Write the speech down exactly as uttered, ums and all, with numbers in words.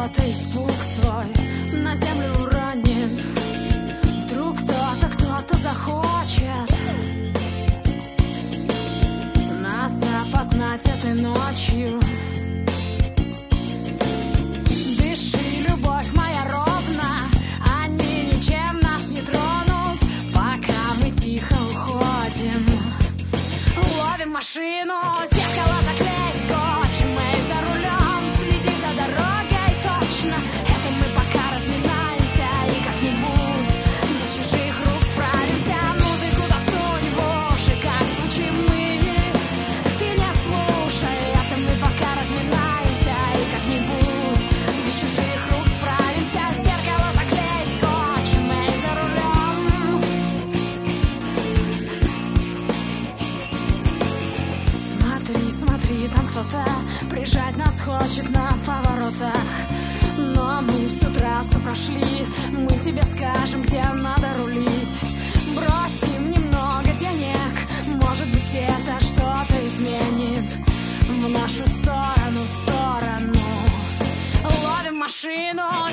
кто-то испуг свой на землю уронит. Вдруг кто-то, кто-то захочет нас опознать этой ночью. Дыши, любовь моя, ровно, они ничем нас не тронут, пока мы тихо уходим. Ловим машину, зеркало заклей скотчем, мы за рулем, следи за дорогой точно. Это мы пока разминаемся и как-нибудь без чужих рук справимся. Музыку засунь в уши, как звучим мы, ты не слушай. Это мы пока разминаемся и как-нибудь без чужих рук справимся. Зеркало заклей скотчем, мы за рулем. Смотри, смотри, там кто-то прижать нас хочет на поворотах. Но мы всю трассу прошли, мы тебе скажем, где надо рулить. Бросим немного денег, может быть, это что-то изменит в нашу сторону, сторону. Ловим машину,